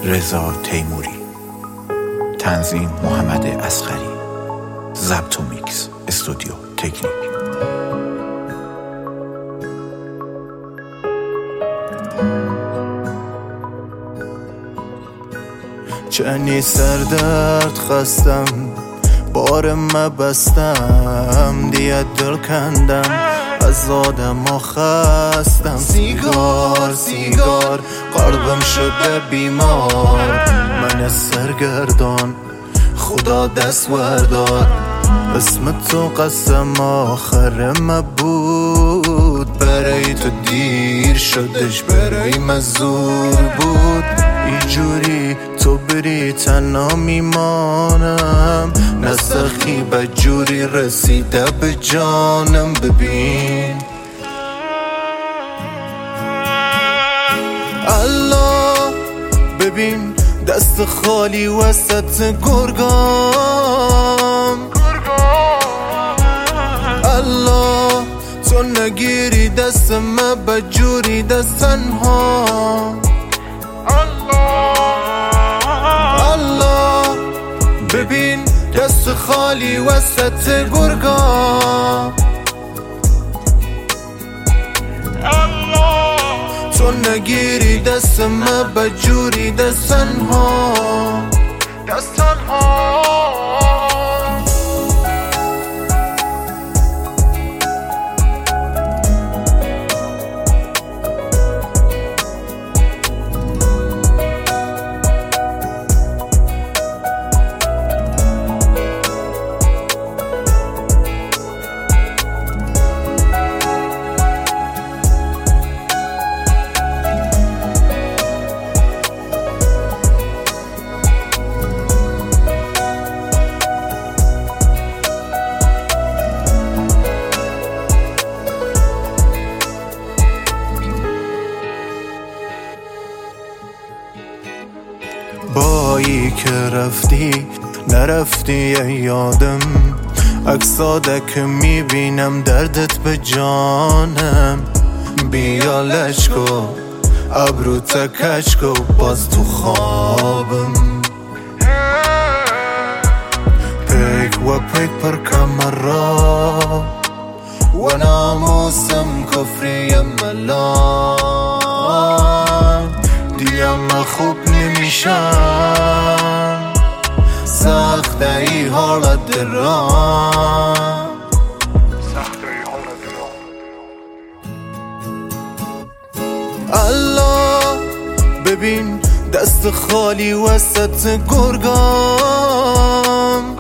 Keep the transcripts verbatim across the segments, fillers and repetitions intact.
رضا تیموری، تنظیم محمد اصغری، ضبط و میکس استودیو تکنیک. چنی سردرد خستم، بارم بستم، دیگه دل کندم، از آدم ها خستم. سیگار سیگار قلبم شده بیمار، من سرگردان خدا دست وردار. اسم تو قسم آخر ما بود، برای تو دیر شدش برای مزور بود. اینجوری تو بری تنها میمانم، نسخی بجوری رسیده به جانم. ببین الله، ببین دست خالی وسط گرگام. الله تو نگیری دست من بجوری دست تنها. الله ببین دست خالی وسط گرگام. تو نگیری دست من بجوری دست تنها دست تنها. بایی که رفتی نرفتی یادم، عکسادک میبینم دردت به جانم. بیا لشکو ابرو تکشکو باز تو خوابم. پیک و پیک پر کمرا و ناموسم کفری ملان. دیم خوب نمیشم، سخت ای حالت درام. الله ببین دست خالی وسط گرگام.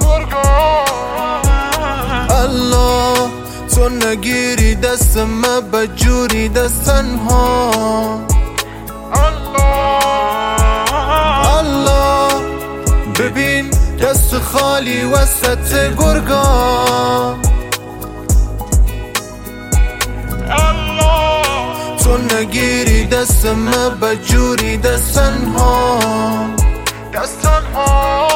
الله تو نگیری دست من بجوری دست تنها. الله ببین دست خالی وسط گرگام. تو نگیری دست من بجوری دست تنها دست تنها.